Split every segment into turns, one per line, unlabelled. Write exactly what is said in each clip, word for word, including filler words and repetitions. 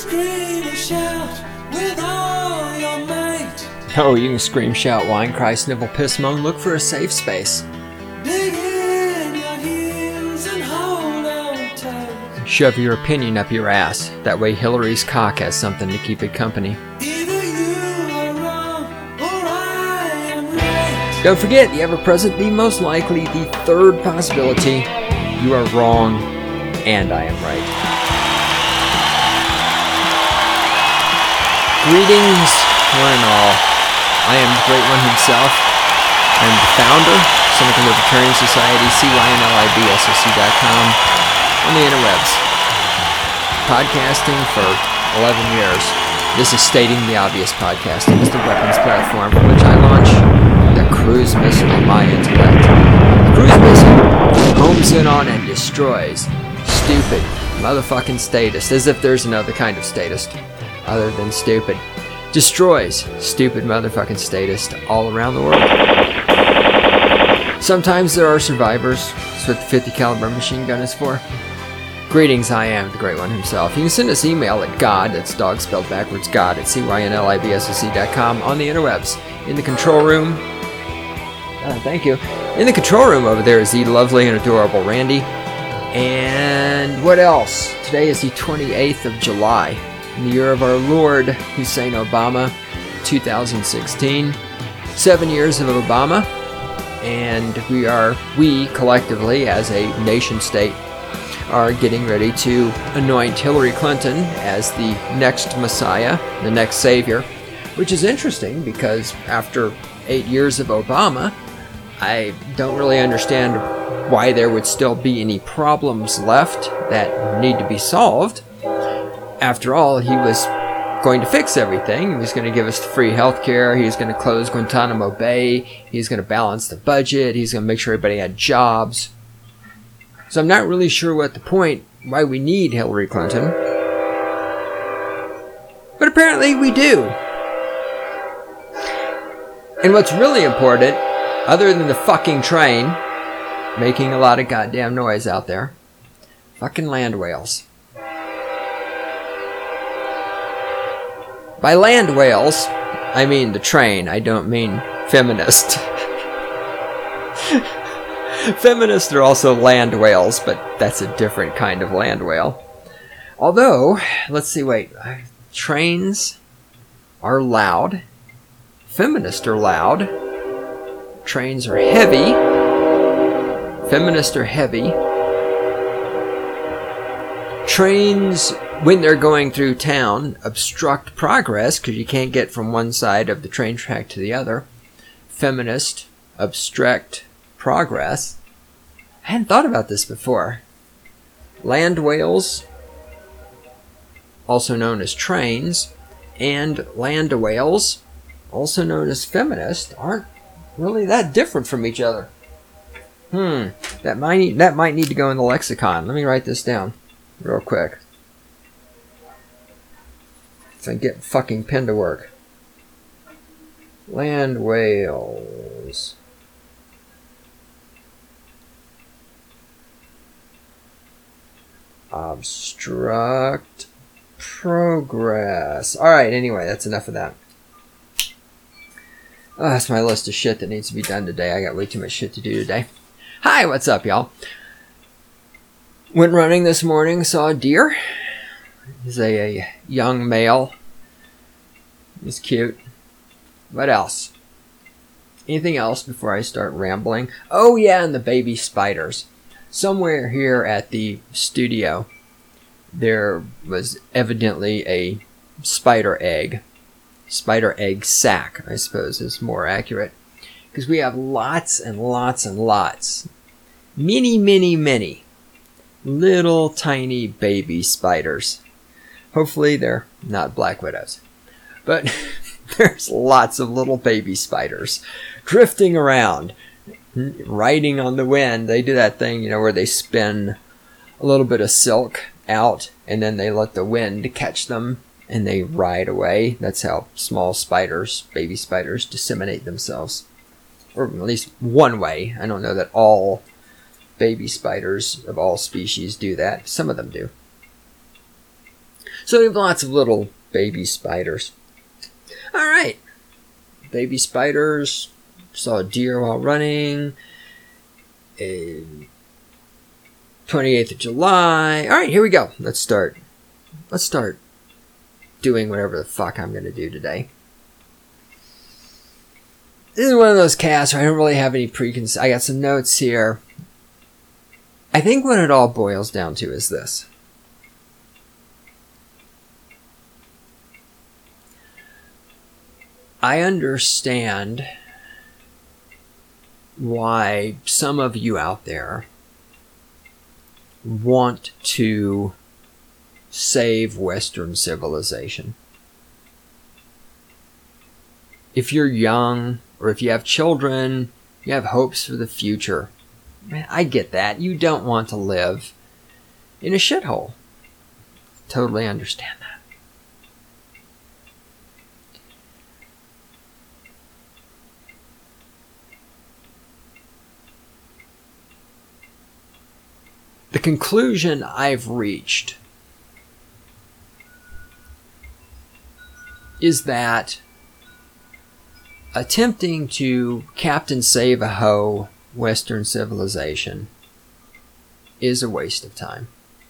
scream and shout with all your might.
Oh, you can scream, shout, whine, cry, snivel, piss, moan. Look for a safe space.
Dig in your heels and hold on tight.
Shove your opinion up your ass. That way Hillary's cock has something to keep it company.
Either you are wrong or I am right.
Don't forget, the ever-present, the most likely, the third possibility. You are wrong, and I am right. Greetings, one and all. I am the Great One himself. I am the founder, Cynical Libertarian Society, C Y N L I B S O C dot com, on the interwebs. Podcasting for eleven years. This is Stating the Obvious Podcasting is the weapons platform from which I launch the cruise missile of my intellect. The cruise missile homes in on and destroys stupid motherfucking statists, as if there's another kind of statist other than stupid. Destroys stupid motherfucking statists all around the world. Sometimes there are survivors. That's what the fifty caliber machine gun is for. Greetings, I am the Great One himself. You can send us email at God, that's dog spelled backwards, God, at C Y N L I B S O C dot com on the interwebs. In the control room, uh, thank you. In the control room over there is the lovely and adorable Randy. And what else? Today is the twenty-eighth of July. In the year of our Lord, Hussein Obama, two thousand sixteen. Seven years of Obama, and we are, we collectively as a nation state, are getting ready to anoint Hillary Clinton as the next Messiah, the next Savior, which is interesting because after eight years of Obama, I don't really understand why there would still be any problems left that need to be solved. After all, he was going to fix everything. He was going to give us free health care. He was going to close Guantanamo Bay. He was going to balance the budget. He's going to make sure everybody had jobs. So I'm not really sure what the point, why we need Hillary Clinton. But apparently we do. And what's really important, other than the fucking train making a lot of goddamn noise out there, fucking land whales. By land whales, I mean the train. I don't mean feminist. Feminists are also land whales, but that's a different kind of land whale. Although, let's see, wait. Trains are loud. Feminists are loud. Trains are heavy. Feminists are heavy. Trains, when they're going through town, obstruct progress because you can't get from one side of the train track to the other. Feminists obstruct progress. I hadn't thought about this before. Land whales, also known as trains, and land whales, also known as feminists, aren't really that different from each other. Hmm, that might need, that might need to go in the lexicon. Let me write this down real quick. So I get fucking pen to work. Land whales. Obstruct progress. Alright, anyway, that's enough of that. Oh, that's my list of shit that needs to be done today. I got way too much shit to do today. Hi, what's up, y'all? Went running this morning, saw a deer. He's a, a young male. He's cute. What else? Anything else before I start rambling? Oh yeah, and the baby spiders. Somewhere here at the studio, there was evidently a spider egg. Spider egg sac, I suppose, is more accurate. Because we have lots and lots and lots. Many, many, many little tiny baby spiders. Hopefully they're not black widows. But there's lots of little baby spiders drifting around, riding on the wind. They do that thing, you know, where they spin a little bit of silk out and then they let the wind catch them and they ride away. That's how small spiders, baby spiders, disseminate themselves. Or at least one way. I don't know that all baby spiders of all species do that. Some of them do. So So we have lots of little baby spiders. All right. Baby spiders. Saw a deer while running. A twenty-eighth of July. All right, here we go. Let's start. Let's start doing whatever the fuck I'm going to do today. This is one of those casts where I don't really have any preconceived. I got some notes here. I think what it all boils down to is this. I understand why some of you out there want to save Western civilization. If you're young, or if you have children, you have hopes for the future. Man, I get that. You don't want to live in a shithole. Totally understand that. The conclusion I've reached is that attempting to Captain Save-A-Ho Western civilization is a waste of time.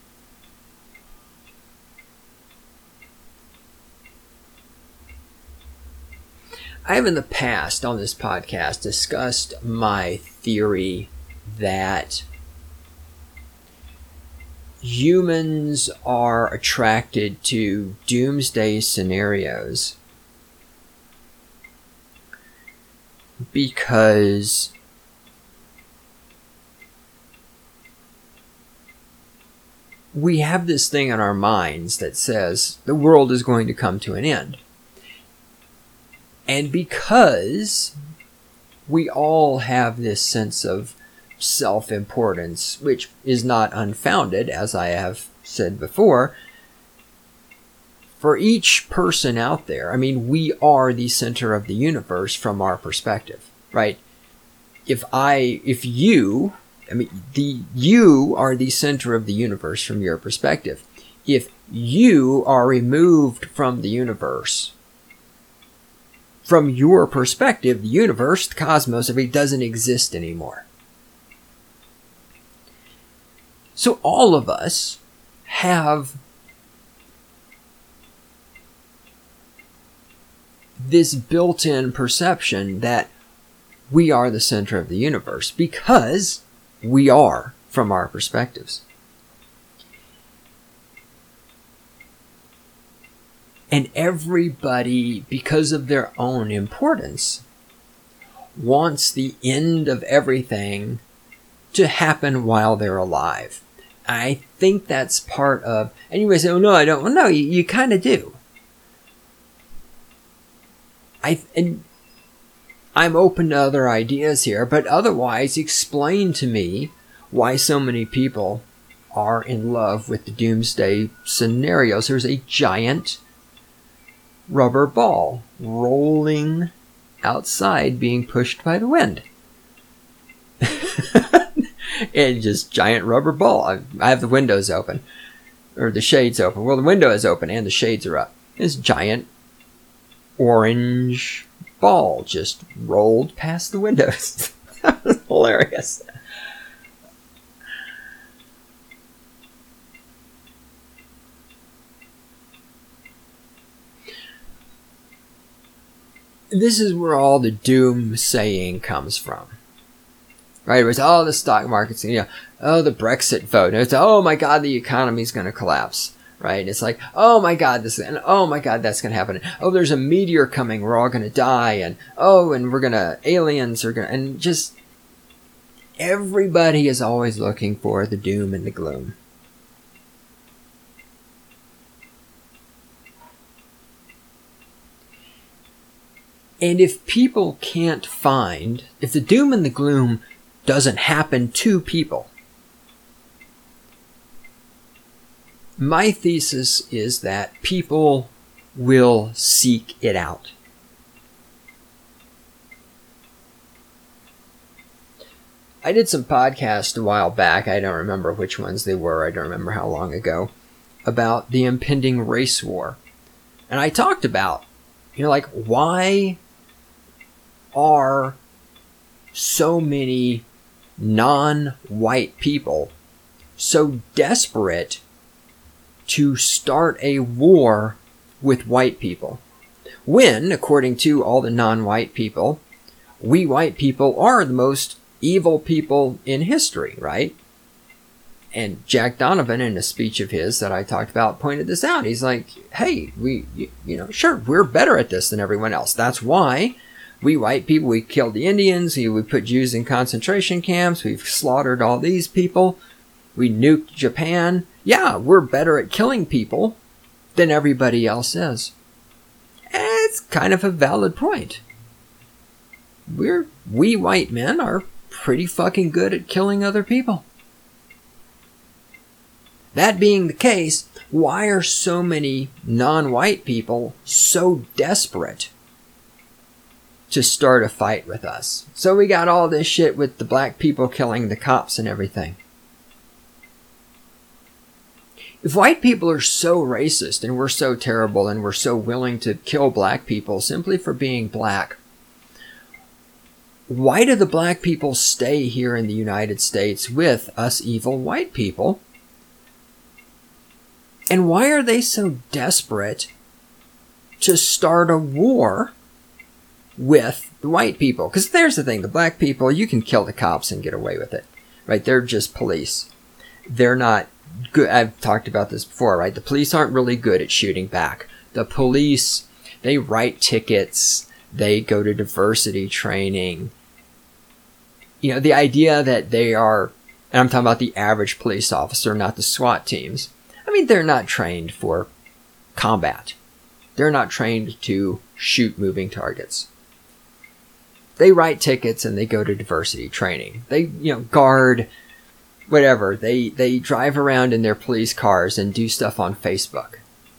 I have in the past on this podcast discussed my theory that humans are attracted to doomsday scenarios because we have this thing in our minds that says the world is going to come to an end. And because we all have this sense of self-importance, which is not unfounded, as I have said before, for each person out there, I mean, we are the center of the universe from our perspective, right? If I, if you, I mean, the, you are the center of the universe from your perspective. If you are removed from the universe, from your perspective, the universe, the cosmos, everything doesn't exist anymore. So all of us have this built-in perception that we are the center of the universe because we are from our perspectives. And everybody, because of their own importance, wants the end of everything to happen while they're alive. I think that's part of, and you may say, oh no, I don't. Well, no, you, you kind of do. I, and I'm open to other ideas here, but otherwise explain to me why so many people are in love with the doomsday scenarios. There's a giant rubber ball rolling outside being pushed by the wind. And just giant rubber ball. I, I have the windows open, or the shades open. Well, the window is open and the shades are up. This giant orange ball just rolled past the windows. That was hilarious. This is where all the doom saying comes from. Right? It was, oh, the stock market's, you know, oh, the Brexit vote. And it's, oh my God, the economy's going to collapse. Right? It's like, oh my God, this, and oh my God, that's going to happen. Oh, there's a meteor coming. We're all going to die. And oh, and we're going to, aliens are going to, and just everybody is always looking for the doom and the gloom. And if people can't find, if the doom and the gloom doesn't happen to people, my thesis is that people will seek it out. I did some podcasts a while back. I don't remember which ones they were. I don't remember how long ago. about the impending race war. And I talked about, you know, like, why are so many non-white people so desperate to start a war with white people, when, according to all the non-white people, we white people are the most evil people in history, right? And Jack Donovan, in a speech of his that I talked about, pointed this out. He's like, hey, we, you, you know, sure, we're better at this than everyone else. That's why we white people, we killed the Indians, we, we put Jews in concentration camps, we've slaughtered all these people, we nuked Japan. Yeah, we're better at killing people than everybody else is. And it's kind of a valid point. We're, we white men are pretty fucking good at killing other people. That being the case, why are so many non-white people so desperate to start a fight with us? So we got all this shit with the black people killing the cops and everything. If white people are so racist and we're so terrible and we're so willing to kill black people simply for being black, why do the black people stay here in the United States with us evil white people? And why are they so desperate to start a war with the white people? Because there's the thing, the black people, you can kill the cops and get away with it, right? They're just police. They're not good. I've talked about this before, right? The police aren't really good at shooting back. The police, they write tickets. They go to diversity training. You know, the idea that they are, and I'm talking about the average police officer, not the SWAT teams. I mean, they're not trained for combat. They're not trained to shoot moving targets. They write tickets and they go to diversity training. They, you know, guard, whatever. They, they drive around in their police cars and do stuff on Facebook.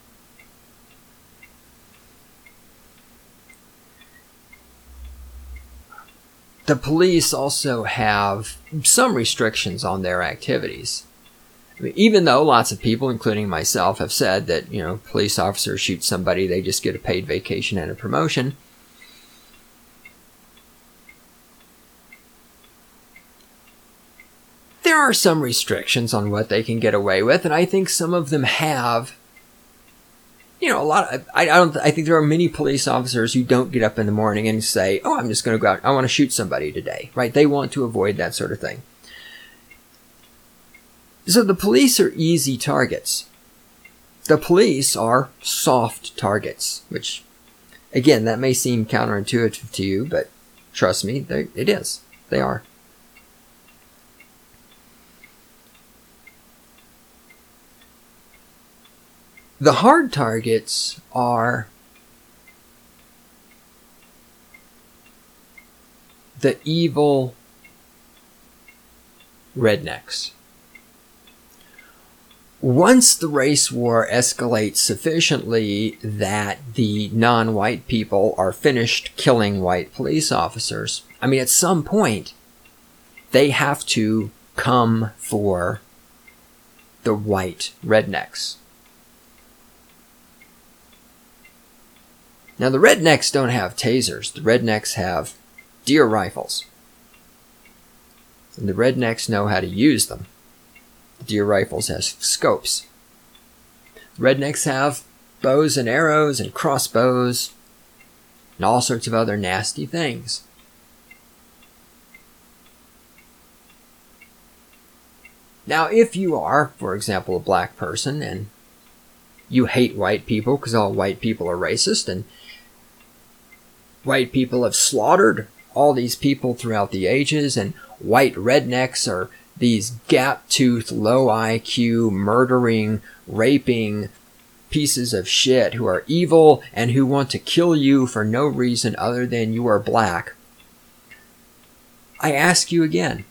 The police also have some restrictions on their activities. I mean, even though lots of people, including myself, have said that, you know, police officers shoot somebody, they just get a paid vacation and a promotion. There are some restrictions on what they can get away with, and I think some of them have, you know, a lot of, I, I don't, I think there are many police officers who don't get up in the morning and say, oh, I'm just going to go out, I want to shoot somebody today, right? They want to avoid that sort of thing. So the police are easy targets. The police are soft targets, which, again, that may seem counterintuitive to you, but trust me, they, it is. They are. The hard targets are the evil rednecks. Once the race war escalates sufficiently that the non-white people are finished killing white police officers, I mean, at some point, they have to come for the white rednecks. Now, the rednecks don't have tasers. The rednecks have deer rifles. And the rednecks know how to use them. The deer rifles have scopes. Rednecks have bows and arrows and crossbows and all sorts of other nasty things. Now, if you are, for example, a black person and you hate white people because all white people are racist and white people have slaughtered all these people throughout the ages, and white rednecks are these gap-toothed, low I Q, murdering, raping pieces of shit who are evil and who want to kill you for no reason other than you are black. I ask you again,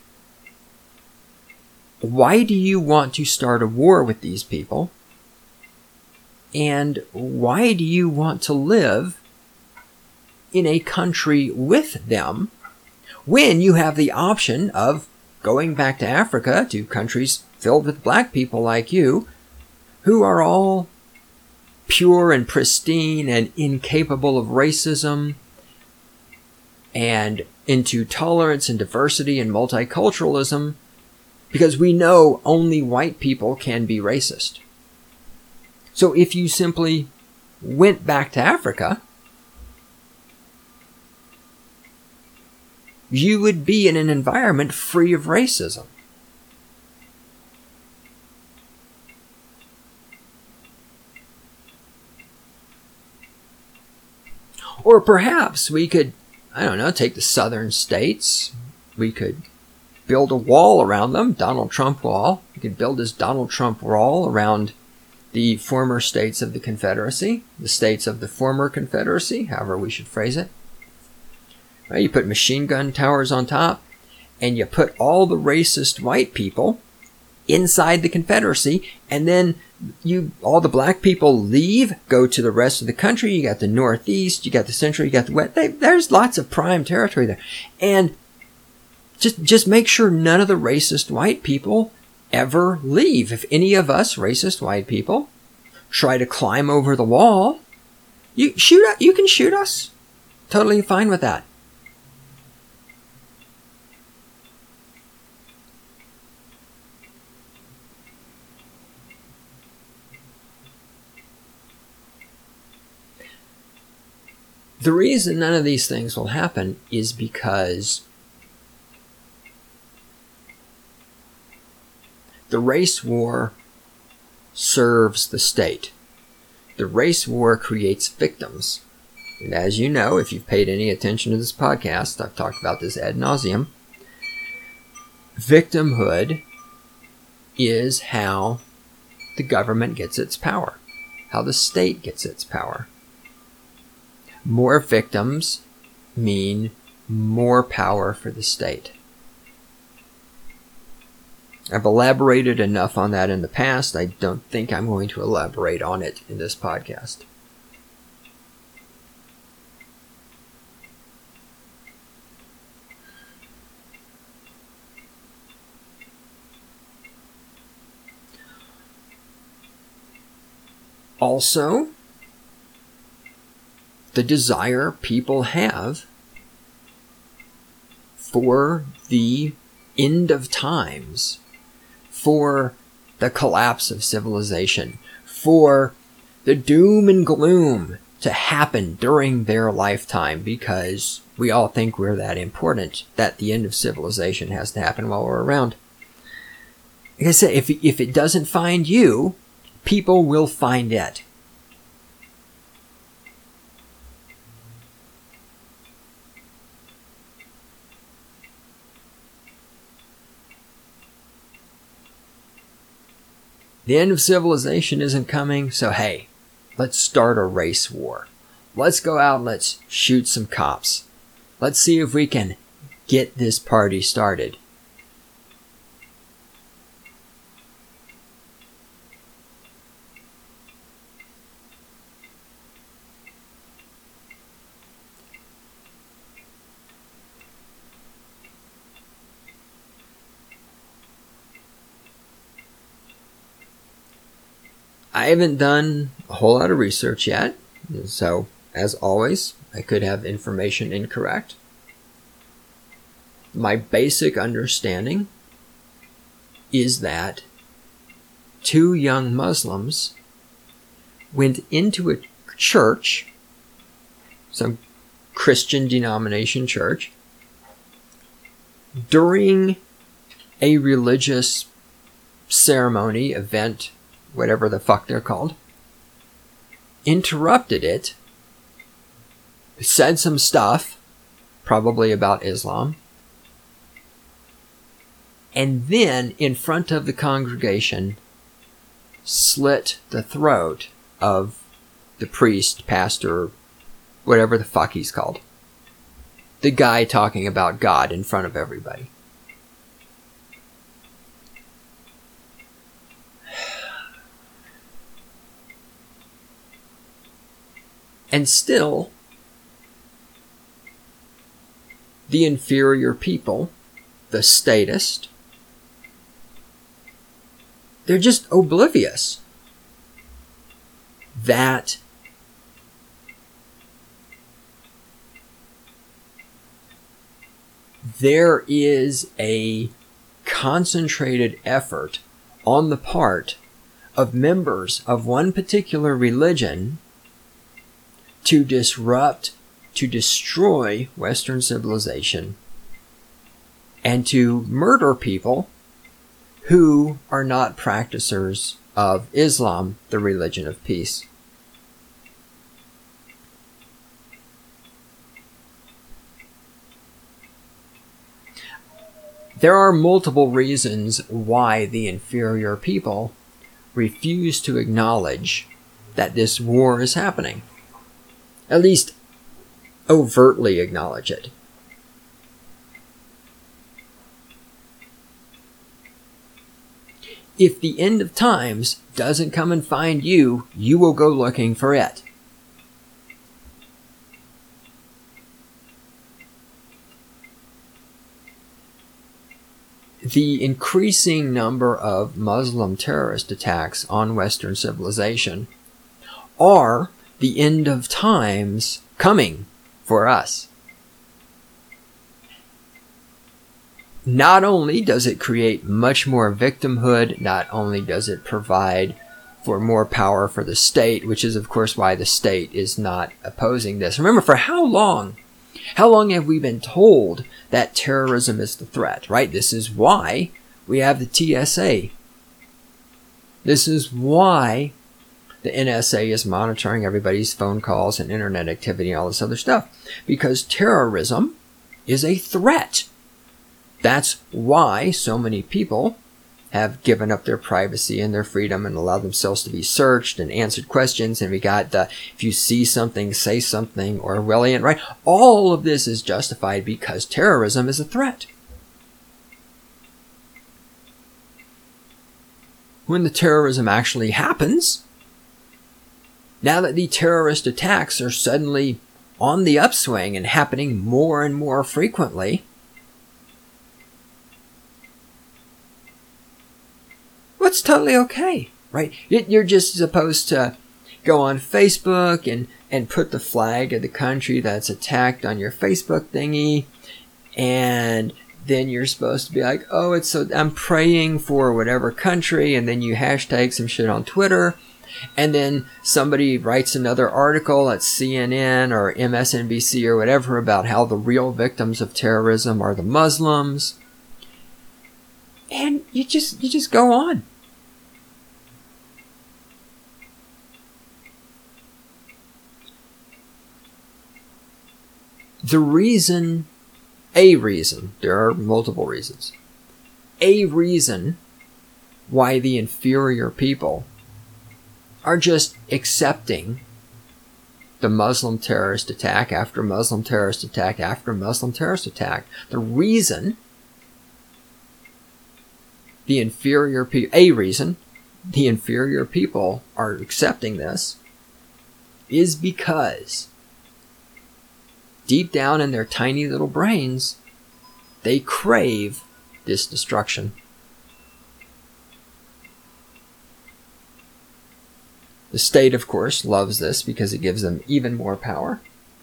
why do you want to start a war with these people? And why do you want to live in a country with them when you have the option of going back to Africa, to countries filled with black people like you, who are all pure and pristine and incapable of racism and into tolerance and diversity and multiculturalism, because we know only white people can be racist. So if you simply went back to Africa, you would be in an environment free of racism. Or perhaps we could, I don't know, take the southern states. We could build a wall around them, Donald Trump wall. We could build this Donald Trump wall around the former states of the Confederacy, the states of the former Confederacy, however we should phrase it. Right, you put machine gun towers on top, and you put all the racist white people inside the Confederacy, and then you all the black people leave, go to the rest of the country. You got the Northeast, you got the Central, you got the West. They, there's lots of prime territory there. And just just make sure none of the racist white people ever leave. If any of us racist white people try to climb over the wall, you shoot. You can shoot us. Totally fine with that. The reason none of these things will happen is because the race war serves the state. The race war creates victims. And as you know, if you've paid any attention to this podcast, I've talked about this ad nauseum. Victimhood is how the government gets its power, how the state gets its power. More victims mean more power for the state. I've elaborated enough on that in the past. I don't think I'm going to elaborate on it in this podcast. Also, the desire people have for the end of times, for the collapse of civilization, for the doom and gloom to happen during their lifetime, because we all think we're that important, that the end of civilization has to happen while we're around. Like I said, if, if it doesn't find you, people will find it. The end of civilization isn't coming, so hey, let's start a race war. Let's go out and let's shoot some cops. Let's see if we can get this party started. I haven't done a whole lot of research yet, so as always, I could have information incorrect. My basic understanding is that two young Muslims went into a church, some Christian denomination church, during a religious ceremony, event, whatever the fuck they're called, interrupted it, said some stuff, probably about Islam, and then, in front of the congregation, slit the throat of the priest, pastor, whatever the fuck he's called. The guy talking about God in front of everybody. And still, the inferior people, the statist, they're just oblivious. that there is a concentrated effort on the part of members of one particular religion to disrupt, to destroy Western civilization, and to murder people who are not practicers of Islam, the religion of peace. There are multiple reasons why the inferior people refuse to acknowledge that this war is happening. At least overtly acknowledge it. If the end of times doesn't come and find you, you will go looking for it. The increasing number of Muslim terrorist attacks on Western civilization are the end of times coming for us. Not only does it create much more victimhood, not only does it provide for more power for the state, which is of course why the state is not opposing this. Remember, for how long? How long have we been told that terrorism is the threat, right? This is why we have the T S A. This is why the N S A is monitoring everybody's phone calls and internet activity and all this other stuff. Because terrorism is a threat. That's why so many people have given up their privacy and their freedom and allowed themselves to be searched and answered questions. And we got the, if you see something, say something, Orwellian, right? All of this is justified because terrorism is a threat. When the terrorism actually happens, now that the terrorist attacks are suddenly on the upswing and happening more and more frequently, well, it's totally okay, right? You're just supposed to go on Facebook and, and put the flag of the country that's attacked on your Facebook thingy, and then you're supposed to be like, oh, it's so, I'm praying for whatever country, and then you hashtag some shit on Twitter, and then somebody writes another article at C N N or M S N B C or whatever about how the real victims of terrorism are the Muslims. And you just you just go on. The reason, a reason, there are multiple reasons, a reason why the inferior people are just accepting the Muslim terrorist attack after Muslim terrorist attack after Muslim terrorist attack. The reason the inferior people, a reason the inferior people are accepting this is because deep down in their tiny little brains, they crave this destruction. The state, of course, loves this because it gives them even more power.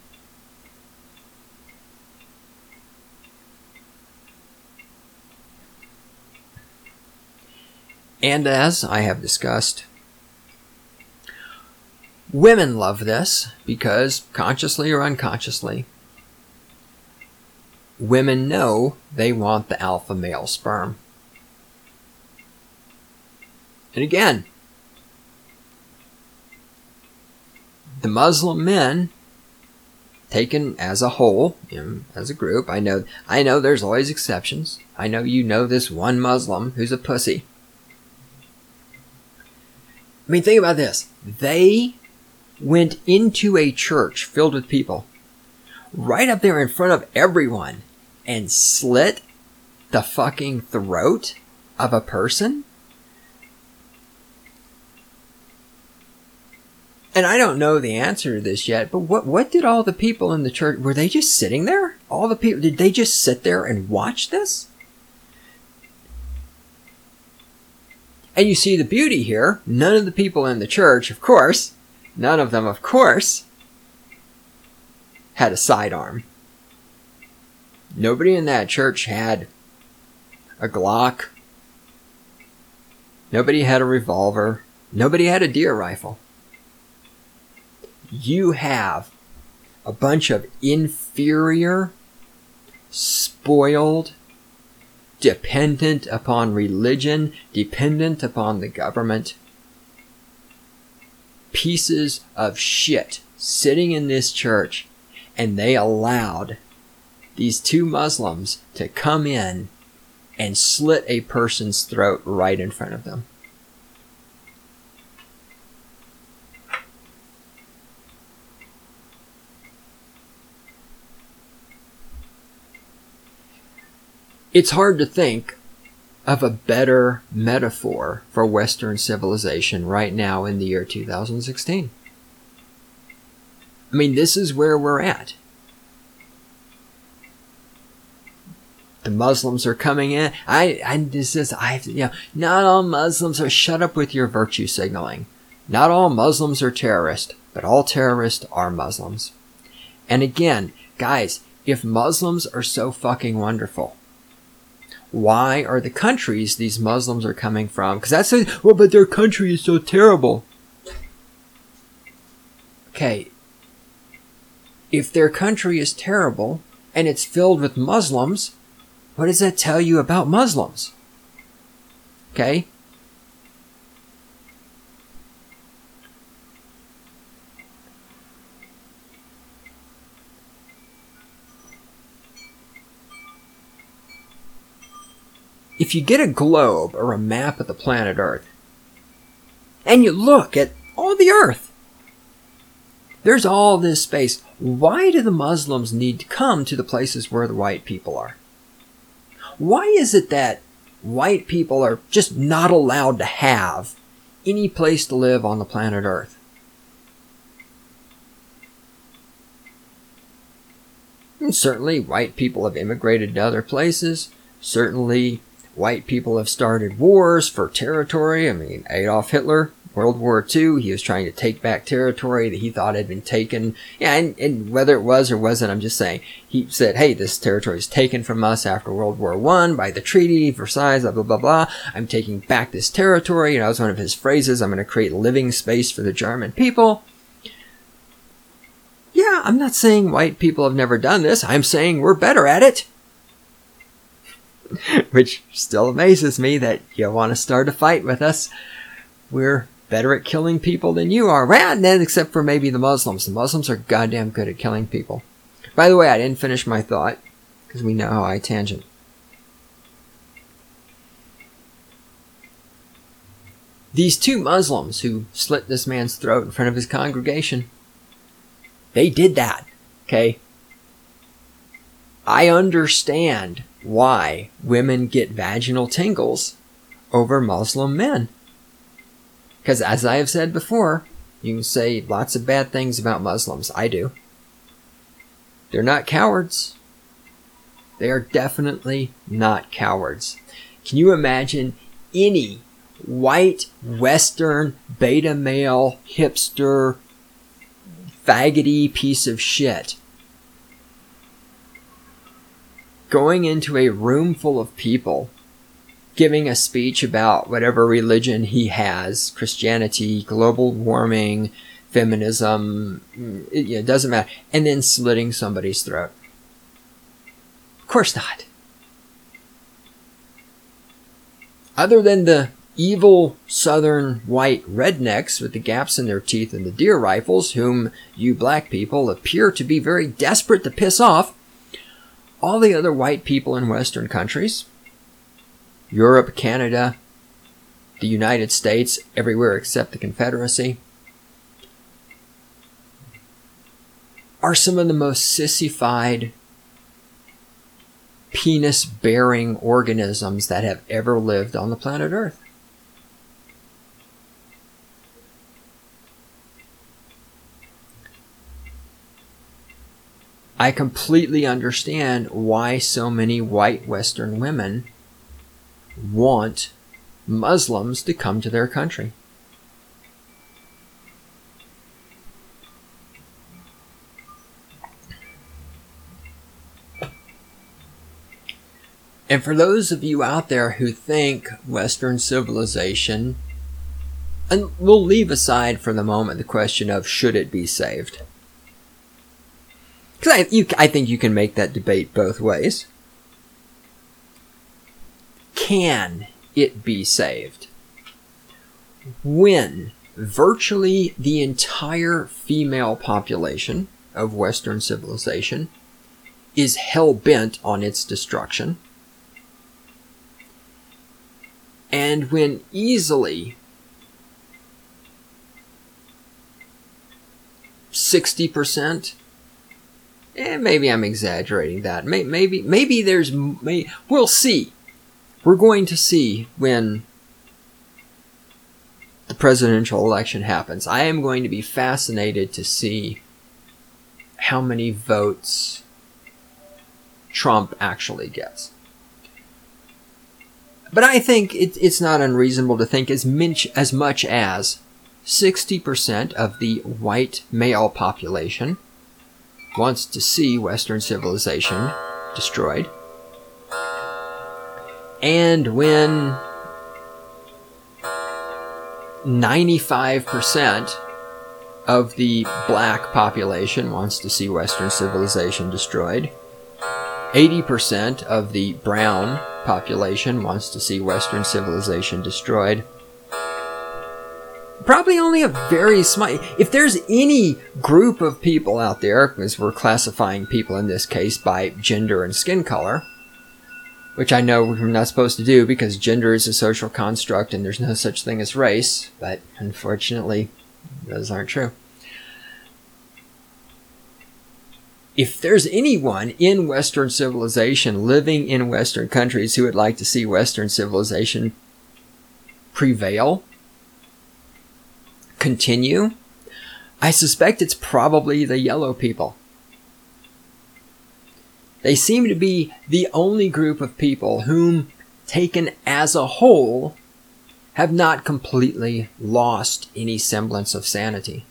And as I have discussed, women love this because, consciously or unconsciously, women know they want the alpha male sperm. And again, the Muslim men, taken as a whole, you know, as a group, I know, I know there's always exceptions. I know you know this one Muslim who's a pussy. I mean, think about this. They went into a church filled with people, right up there in front of everyone, and slit the fucking throat of a person? And I don't know the answer to this yet, but what, what did all the people in the church, were they just sitting there? All the people, did they just sit there and watch this? And you see the beauty here. None of the people in the church, of course, None of them, of course, had a sidearm. Nobody in that church had a Glock. Nobody had a revolver. Nobody had a deer rifle. You have a bunch of inferior, spoiled, dependent upon religion, dependent upon the government, pieces of shit sitting in this church, and they allowed these two Muslims to come in and slit a person's throat right in front of them. It's hard to think of a better metaphor for Western civilization right now in the year two thousand sixteen. I mean, this is where we're at. The Muslims are coming in. I, I, this is, I, you know, not all Muslims are, shut up with your virtue signaling. Not all Muslims are terrorists, but all terrorists are Muslims. And again, guys, if Muslims are so fucking wonderful, why are the countries these Muslims are coming from? Because that's a, well, but their country is so terrible. Okay. If their country is terrible and it's filled with Muslims, what does that tell you about Muslims? Okay? If you get a globe or a map of the planet Earth, and you look at all the Earth, there's all this space. Why do the Muslims need to come to the places where the white people are? Why is it that white people are just not allowed to have any place to live on the planet Earth? And certainly white people have immigrated to other places. Certainly white people have started wars for territory. I mean, Adolf Hitler, World War Two, he was trying to take back territory that he thought had been taken. Yeah, and, and whether it was or wasn't, I'm just saying, he said, hey, this territory is taken from us after World War One by the treaty, Versailles, blah, blah, blah, blah. I'm taking back this territory. You know, that was one of his phrases. I'm going to create living space for the German people. Yeah, I'm not saying white people have never done this. I'm saying we're better at it. Which still amazes me that you want to start a fight with us. We're better at killing people than you are. Well, then, except for maybe the Muslims. The Muslims are goddamn good at killing people. By the way, I didn't finish my thought, because we know how I tangent. These two Muslims who slit this man's throat in front of his congregation, they did that, okay? I understand why women get vaginal tingles over Muslim men. Because as I have said before, you can say lots of bad things about Muslims. I do. They're not cowards. They are definitely not cowards. Can you imagine any white, Western, beta male, hipster, faggoty piece of shit going into a room full of people, giving a speech about whatever religion he has, Christianity, global warming, feminism, it, it doesn't matter, and then slitting somebody's throat? Of course not. Other than the evil southern white rednecks with the gaps in their teeth and the deer rifles, whom you black people appear to be very desperate to piss off, all the other white people in Western countries, Europe, Canada, the United States, everywhere except the Confederacy, are some of the most sissified, penis-bearing organisms that have ever lived on the planet Earth. I completely understand why so many white Western women want Muslims to come to their country. And for those of you out there who think Western civilization, and we'll leave aside for the moment the question of should it be saved. Because I, you, I think you can make that debate both ways. Can it be saved? When virtually the entire female population of Western civilization is hell-bent on its destruction, and when easily sixty percent, eh, maybe I'm exaggerating that, maybe, maybe, maybe there's, may, we'll see. We're going to see when the presidential election happens. I am going to be fascinated to see how many votes Trump actually gets. But I think it, it's not unreasonable to think as, minch, as much as sixty percent of the white male population wants to see Western civilization destroyed. And when ninety-five percent of the black population wants to see Western civilization destroyed, eighty percent of the brown population wants to see Western civilization destroyed, probably only a very small, if there's any group of people out there, because we're classifying people in this case by gender and skin color, which I know we're not supposed to do because gender is a social construct and there's no such thing as race, but unfortunately, those aren't true. If there's anyone in Western civilization living in Western countries who would like to see Western civilization prevail, continue, I suspect it's probably the yellow people. They seem to be the only group of people whom, taken as a whole, have not completely lost any semblance of sanity.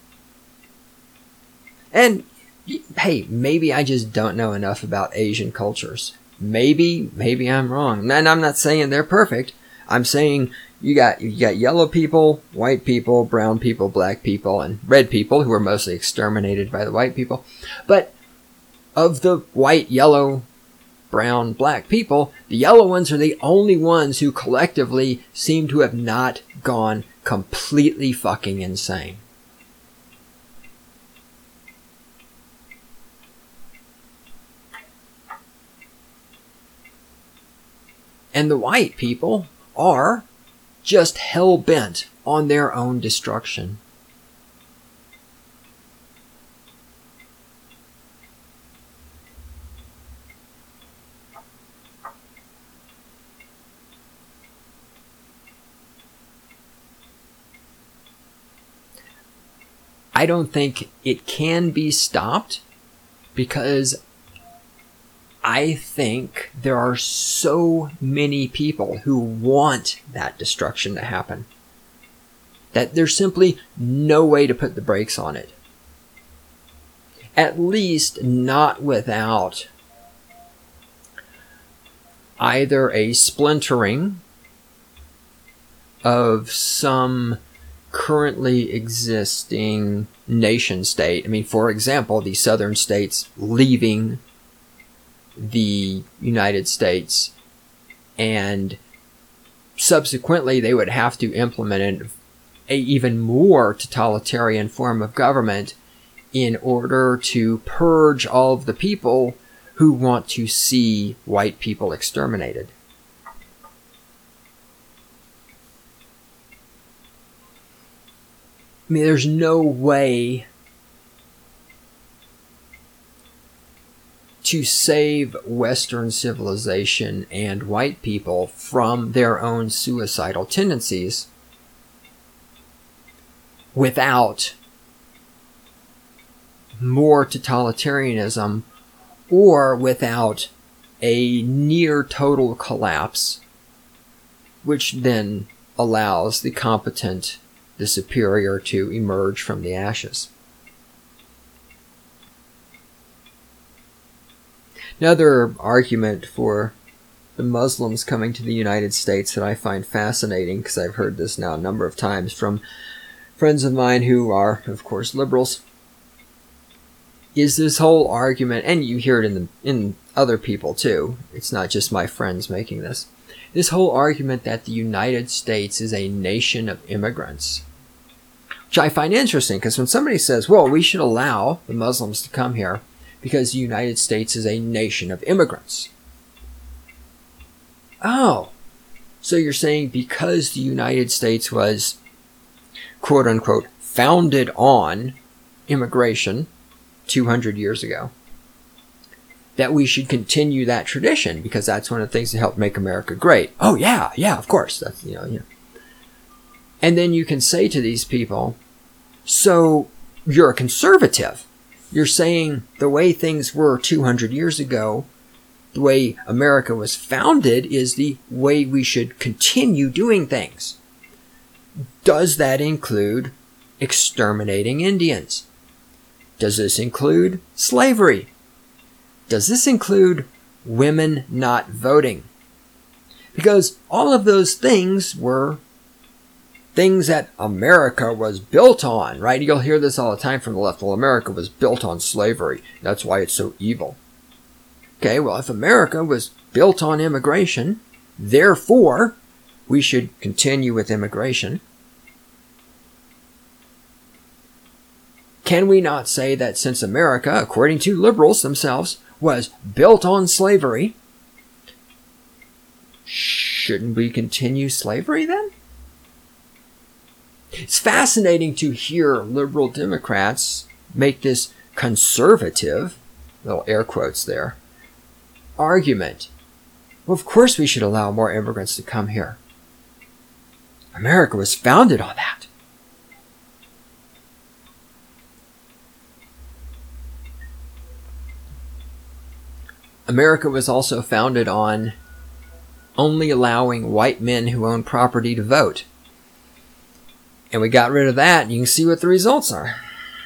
And, hey, maybe I just don't know enough about Asian cultures. Maybe, maybe I'm wrong. And I'm not saying they're perfect. I'm saying you got you got yellow people, white people, brown people, black people, and red people, who are mostly exterminated by the white people. But of the white, yellow, brown, black people, the yellow ones are the only ones who collectively seem to have not gone completely fucking insane. And the white people are just hell-bent on their own destruction. I don't think it can be stopped because I think there are so many people who want that destruction to happen that there's simply no way to put the brakes on it. At least not without either a splintering of some currently existing nation state. I mean, for example, the southern states leaving the United States, and subsequently they would have to implement an a even more totalitarian form of government in order to purge all of the people who want to see white people exterminated. I mean, there's no way to save Western civilization and white people from their own suicidal tendencies without more totalitarianism or without a near total collapse, which then allows the competent, the superior, to emerge from the ashes. Another argument for the Muslims coming to the United States that I find fascinating, because I've heard this now a number of times from friends of mine who are, of course, liberals, is this whole argument, and you hear it in the, in other people too, it's not just my friends making this, this whole argument that the United States is a nation of immigrants. Which I find interesting, because when somebody says, well, we should allow the Muslims to come here because the United States is a nation of immigrants. Oh, so you're saying because the United States was, quote unquote, founded on immigration two hundred years ago, that we should continue that tradition because that's one of the things that helped make America great. Oh yeah, yeah, of course. That's, you know, you know. And then you can say to these people, so you're a conservative. You're saying the way things were two hundred years ago, the way America was founded, is the way we should continue doing things. Does that include exterminating Indians? Does this include slavery? Does this include women not voting? Because all of those things were things that America was built on, right? You'll hear this all the time from the left. Well, America was built on slavery. That's why it's so evil. Okay, well, if America was built on immigration, therefore, we should continue with immigration. Can we not say that since America, according to liberals themselves, was built on slavery, shouldn't we continue slavery then? It's fascinating to hear liberal Democrats make this conservative, little air quotes there, argument. Well, of course we should allow more immigrants to come here. America was founded on that. America was also founded on only allowing white men who own property to vote. And we got rid of that, and you can see what the results are.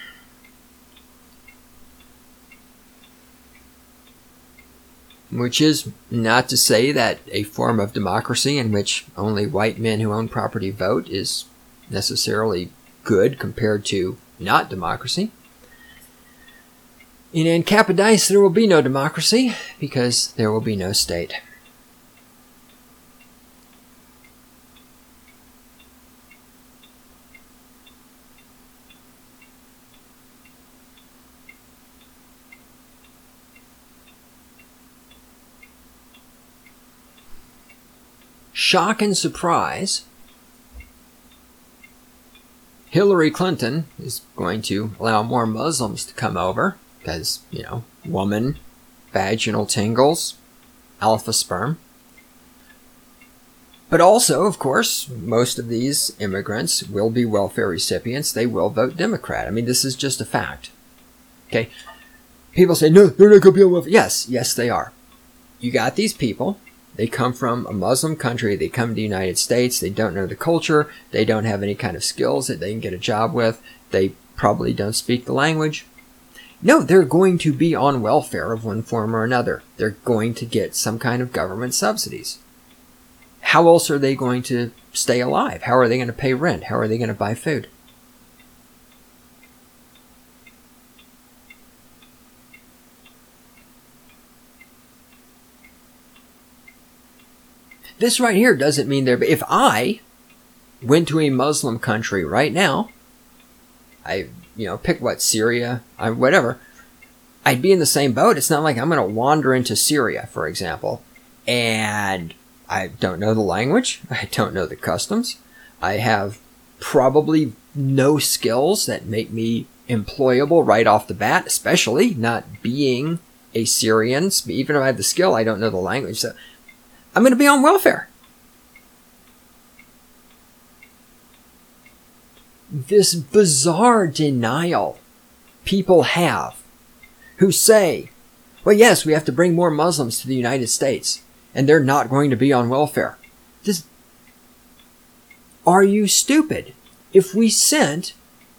Which is not to say that a form of democracy in which only white men who own property vote is necessarily good compared to not democracy. In Ancapadise, there will be no democracy because there will be no state. Shock and surprise, Hillary Clinton is going to allow more Muslims to come over because, you know, woman, vaginal tingles, alpha sperm. But also, of course, most of these immigrants will be welfare recipients. They will vote Democrat. I mean, this is just a fact. Okay? People say, no, they're not going to be on welfare. Yes, yes, they are. You got these people. They come from a Muslim country. They come to the United States. They don't know the culture. They don't have any kind of skills that they can get a job with. They probably don't speak the language. No, they're going to be on welfare of one form or another. They're going to get some kind of government subsidies. How else are they going to stay alive? How are they going to pay rent? How are they going to buy food? This right here doesn't mean they're... If I went to a Muslim country right now, I, you know, pick what, Syria, I, whatever, I'd be in the same boat. It's not like I'm going to wander into Syria, for example, and I don't know the language. I don't know the customs. I have probably no skills that make me employable right off the bat, especially not being a Syrian. Even if I have the skill, I don't know the language. So I'm going to be on welfare. This bizarre denial people have who say, well, yes, we have to bring more Muslims to the United States, and they're not going to be on welfare. This, are you stupid? If we sent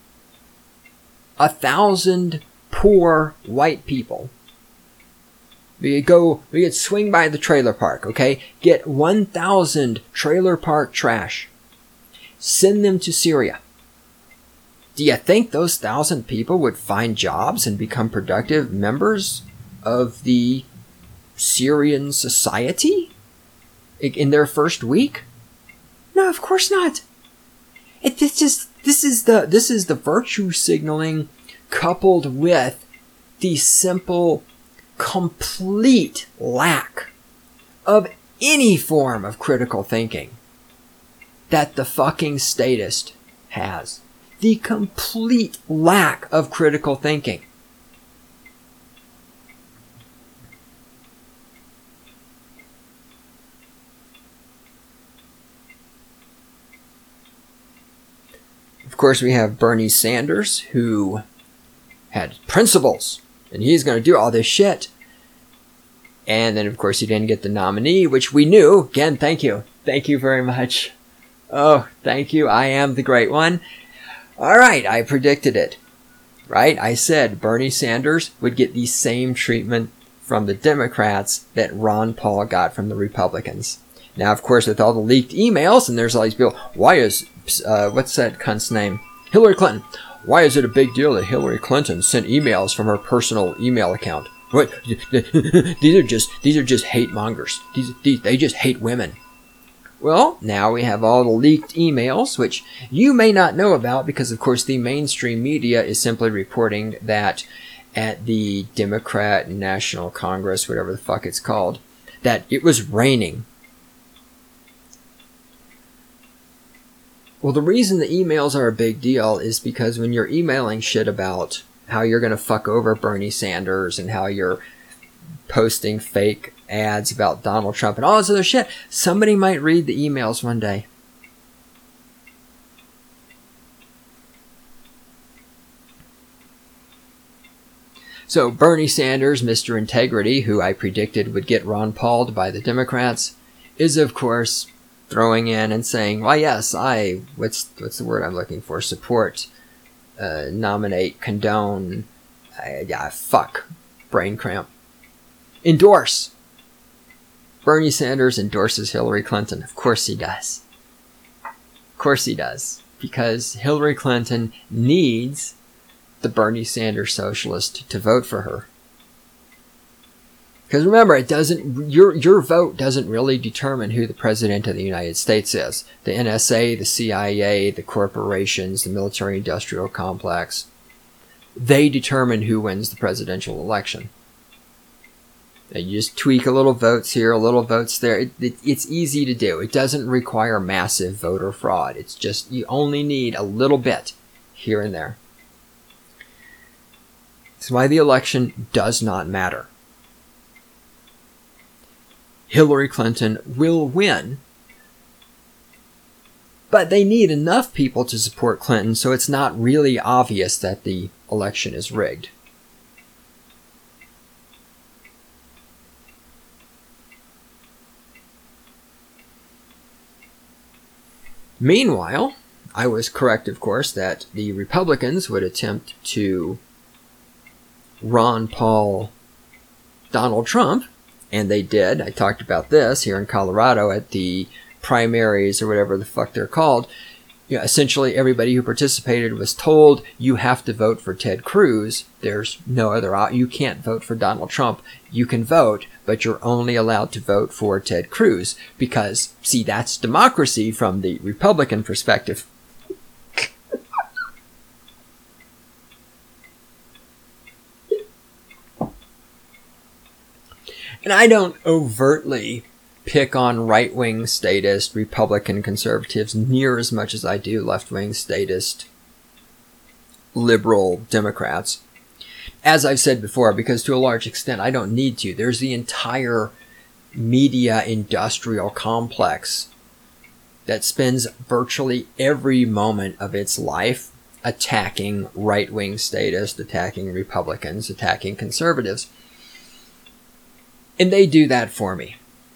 a thousand poor white people We could go, we could swing by the trailer park, okay? Get one thousand trailer park trash. Send them to Syria. Do you think those thousand people would find jobs and become productive members of the Syrian society in their first week? No, of course not. It, this just this is the this is the virtue signaling coupled with the simple, complete lack of any form of critical thinking that the fucking statist has. The complete lack of critical thinking. Of course, we have Bernie Sanders, who had principles, and he's going to do all this shit. And then, of course, he didn't get the nominee, which we knew. Again, thank you. Thank you very much. Oh, thank you. I am the great one. All right, I predicted it. Right? I said Bernie Sanders would get the same treatment from the Democrats that Ron Paul got from the Republicans. Now, of course, with all the leaked emails, and there's all these people, why is, uh, what's that cunt's name? Hillary Clinton. Why is it a big deal that Hillary Clinton sent emails from her personal email account? What? These are just, these are just hate mongers. These, these, they just hate women. Well, now we have all the leaked emails, which you may not know about because, of course, the mainstream media is simply reporting that at the Democrat National Congress, whatever the fuck it's called, that it was raining. Well, the reason the emails are a big deal is because when you're emailing shit about how you're going to fuck over Bernie Sanders and how you're posting fake ads about Donald Trump and all this other shit, somebody might read the emails one day. So Bernie Sanders, Mister Integrity, who I predicted would get Ron Pauled by the Democrats, is of course throwing in and saying, why yes, I, what's what's the word I'm looking for, support, uh, nominate, condone, uh, yeah, fuck, brain cramp, endorse. Bernie Sanders endorses Hillary Clinton. Of course he does. Of course he does. Because Hillary Clinton needs the Bernie Sanders socialist to vote for her. Because remember, it doesn't, your your vote doesn't really determine who the president of the United States is. The N S A, the C I A, the corporations, the military-industrial complex, they determine who wins the presidential election. You just tweak a little votes here, a little votes there. It, it, it's easy to do. It doesn't require massive voter fraud. It's just, you only need a little bit here and there. That's why the election does not matter. Hillary Clinton will win, but they need enough people to support Clinton so it's not really obvious that the election is rigged. Meanwhile, I was correct, of course, that the Republicans would attempt to Ron Paul Donald Trump, and they did. I talked about this here in Colorado at the primaries or whatever the fuck they're called. You know, essentially, everybody who participated was told, you have to vote for Ted Cruz. There's no other option. You can't vote for Donald Trump. You can vote, but you're only allowed to vote for Ted Cruz. Because, see, that's democracy from the Republican perspective. And I don't overtly pick on right-wing statist Republican conservatives near as much as I do left-wing statist liberal Democrats. As I've said before, because to a large extent I don't need to. There's the entire media industrial complex that spends virtually every moment of its life attacking right-wing statists, attacking Republicans, attacking conservatives. And they do that for me.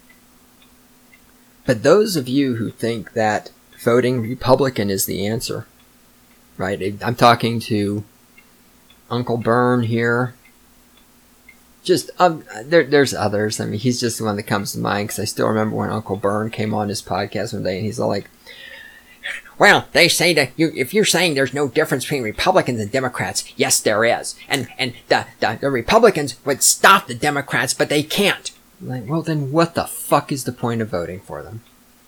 But those of you who think that voting Republican is the answer, right? I'm talking to Uncle Bern here. just um, there, there's others. I mean, he's just the one that comes to mind because I still remember when Uncle Bern came on his podcast one day and he's all like, well, they say that you, if you're saying there's no difference between Republicans and Democrats, yes, there is. And and the, the, the Republicans would stop the Democrats, but they can't. I'm like, well, then what the fuck is the point of voting for them?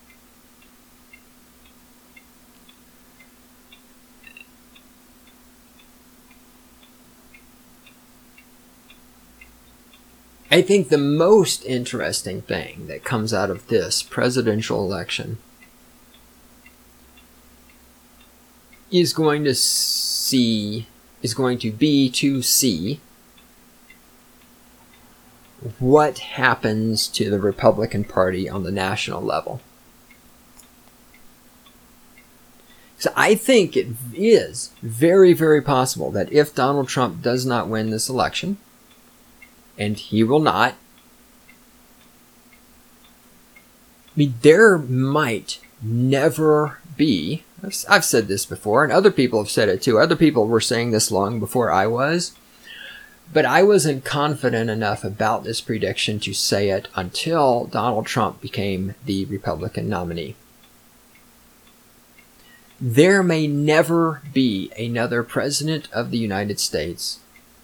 I think the most interesting thing that comes out of this presidential election is going to see, is going to be to see what happens to the Republican Party on the national level. So I think it is very, very possible that if Donald Trump does not win this election, and he will not, I mean, there might never be, I've said this before, and other people have said it too. Other people were saying this long before I was. But I wasn't confident enough about this prediction to say it until Donald Trump became the Republican nominee. There may never be another president of the United States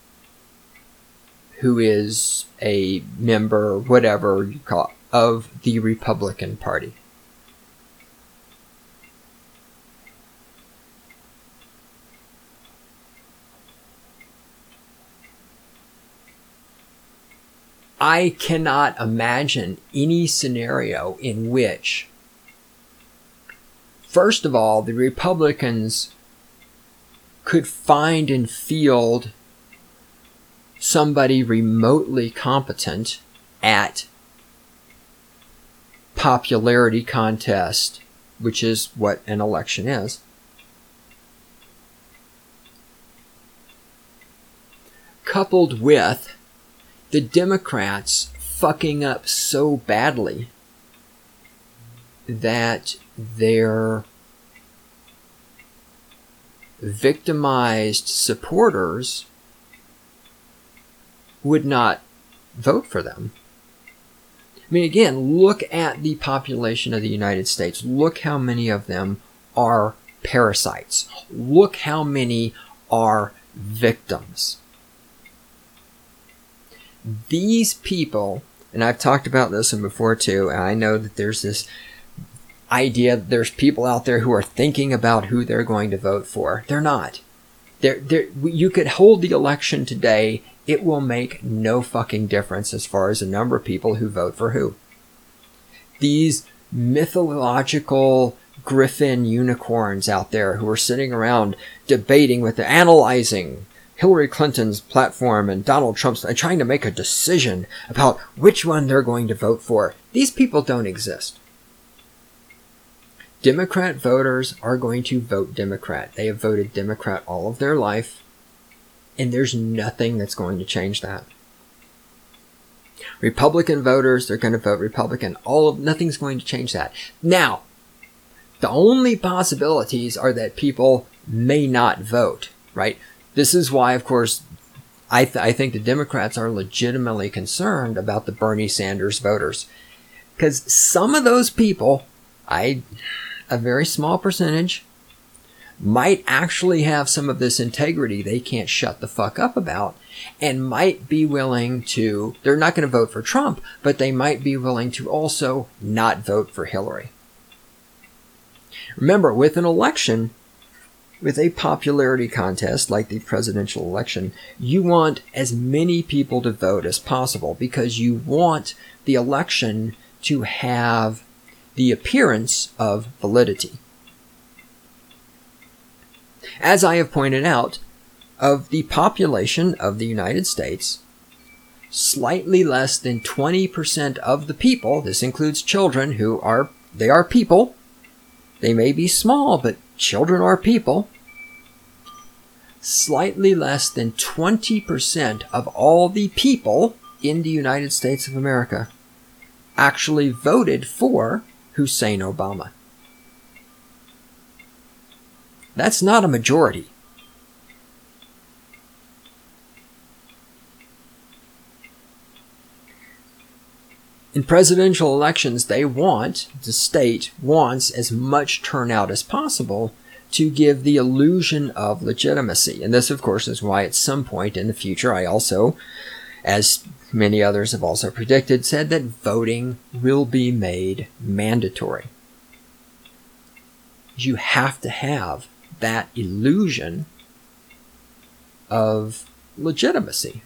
who is a member, whatever you call it, of the Republican Party. I cannot imagine any scenario in which, first of all, the Republicans could find and field somebody remotely competent at popularity contest, which is what an election is. Coupled with the Democrats fucking up so badly that their victimized supporters would not vote for them. I mean, again, look at the population of the United States. Look how many of them are parasites. Look how many are victims. These people, and I've talked about this one before too, and I know that there's this idea that there's people out there who are thinking about who they're going to vote for. They're not. They're, they're, you could hold the election today. It will make no fucking difference as far as the number of people who vote for who. These mythological griffin unicorns out there who are sitting around debating with the analyzing Hillary Clinton's platform and Donald Trump's and trying to make a decision about which one they're going to vote for. These people don't exist. Democrat voters are going to vote Democrat. They have voted Democrat all of their life, and there's nothing that's going to change that. Republican voters, they're going to vote Republican. All of nothing's going to change that. Now, the only possibilities are that people may not vote, right? This is why, of course, I, th- I think the Democrats are legitimately concerned about the Bernie Sanders voters. Because some of those people, I, a very small percentage, might actually have some of this integrity they can't shut the fuck up about, and might be willing to, they're not going to vote for Trump, but they might be willing to also not vote for Hillary. Remember, with an election, with a popularity contest like the presidential election, you want as many people to vote as possible because you want the election to have the appearance of validity. As I have pointed out, of the population of the United States, slightly less than twenty percent of the people, this includes children who are, they are people. They may be small, but children are people. Slightly less than twenty percent of all the people in the United States of America actually voted for Hussein Obama. That's not a majority. In presidential elections, they want, the state wants as much turnout as possible to give the illusion of legitimacy. And this, of course, is why at some point in the future, I also, as many others have also predicted, said that voting will be made mandatory. You have to have that illusion of legitimacy.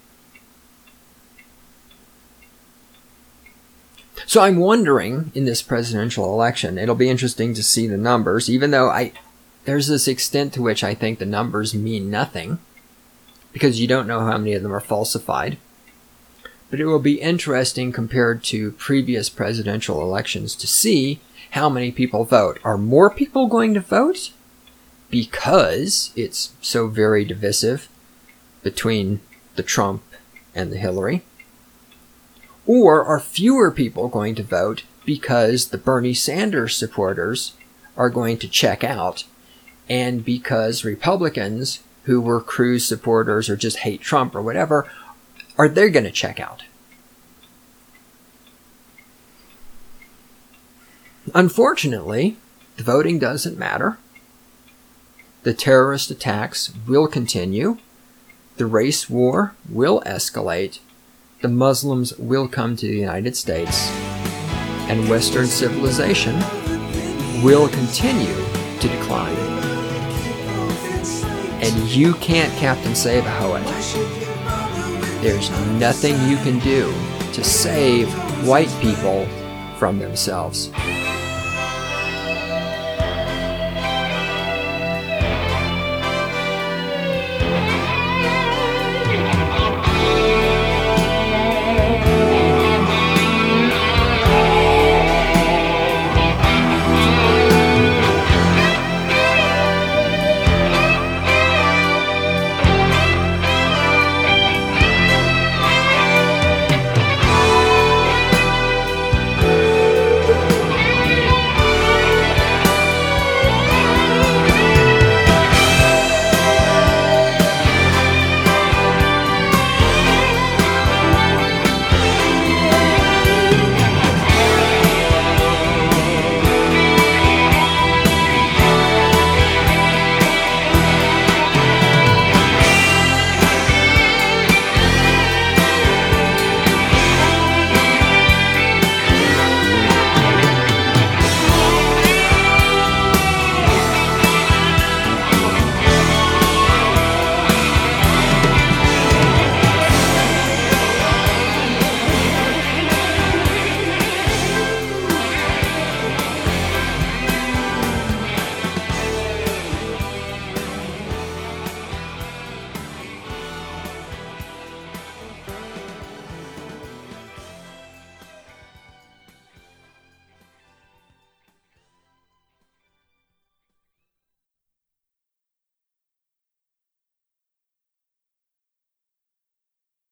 So I'm wondering, in this presidential election, it'll be interesting to see the numbers, even though I there's this extent to which I think the numbers mean nothing, because you don't know how many of them are falsified. But it will be interesting compared to previous presidential elections to see how many people vote. Are more people going to vote because it's so very divisive between the Trump and the Hillary? Or are fewer people going to vote because the Bernie Sanders supporters are going to check out, and because Republicans who were Cruz supporters or just hate Trump or whatever, are they going to check out? Unfortunately, the voting doesn't matter. The terrorist attacks will continue. The race war will escalate. The Muslims will come to the United States. And Western civilization will continue to decline. And you can't Captain Save-A-Ho it. There's nothing you can do to save white people from themselves.